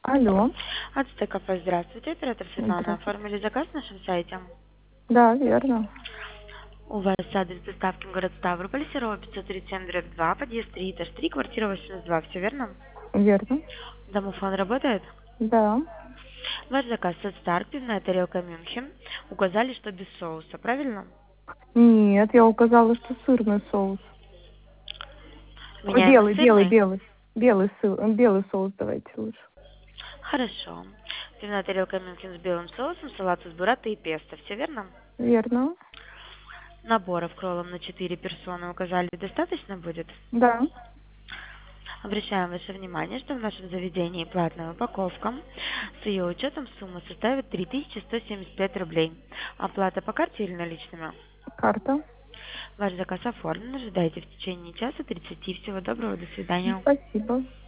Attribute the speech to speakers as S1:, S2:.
S1: Алло,
S2: От СТКП, здравствуйте, оператор Светлана.
S1: здравствуйте.
S2: Оформили заказ на нашем сайте.
S1: Да, верно.
S2: У вас адрес доставки город Ставрополь, Серова 537/2, подъезд 3, этаж 3, квартира 82, все верно?
S1: Верно.
S2: Домофон работает?
S1: Да.
S2: Ваш заказ от Старк, пивная тарелка Мюнхен. Указали, что без соуса, правильно?
S1: Нет, я указала, что сырный соус. Ой,
S2: Меняем на
S1: белый, белый,
S2: сырный?
S1: белый. Белый соус давайте лучше.
S2: Хорошо. Пивная тарелка Мюнхен с белым соусом, салат из бурата и песто, все верно?
S1: Верно.
S2: Наборов кроллом на 4 персоны указали, достаточно будет?
S1: Да.
S2: Обращаем ваше внимание, что в нашем заведении платная упаковка. С ее учетом сумма составит 3175 рублей. Оплата по карте или наличными?
S1: Карта.
S2: Ваш заказ оформлен. Ожидайте в течение часа 30. Всего доброго. До свидания.
S1: Спасибо.